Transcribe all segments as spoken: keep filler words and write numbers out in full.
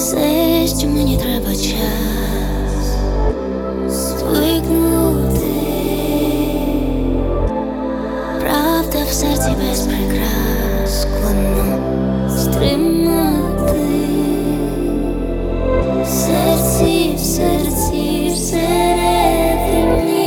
Все, що мені треба час звикнути, правда в серці без прикрас складно стримати. В серці, в серці, всередині,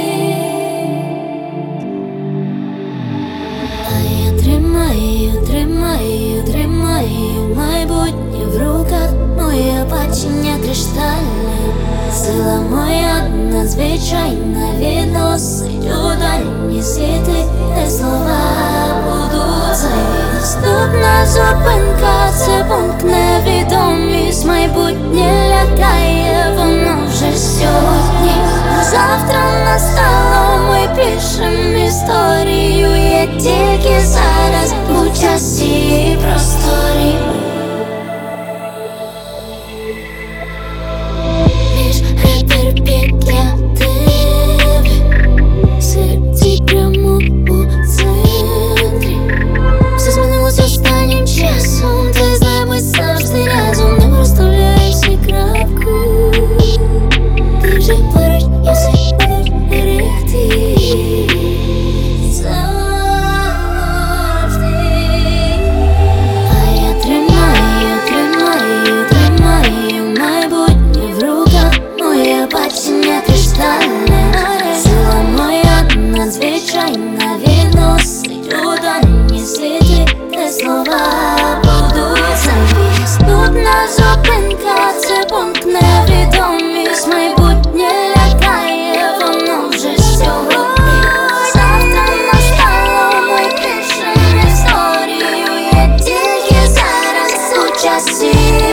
а я тримаю, тримаю, тримаю майбутнє в руках. Моє бачення криштальне, сила моя надзвичайна, відносить у дальні світи, де слова будуть зайві. Наступна зупинка — це пункт невідомість. Майбутнє лякає, воно вже сьогодні. Завтра настало, ми пишем історію. Є тільки зараз у часі і просторі. Між ребер петля тебе, серці прямо у центрі. Все змінилось останнім часом, ти знай, ми завжди разом. Не розставляй всі крапку, ти вже поруч, я все буду берегти завжди. А я тримаю, тримаю, тримаю майбутнє в руках. Моє бачення криштальне, сила моя надзвичайна, відносить у дальні світи, де слова будуть зайві. Наступна зупинка — це пункт невідомість. Майбутнє лякає, воно вже сьогодні. Завтра настало, ми пишем історію. Є тільки зараз у часі.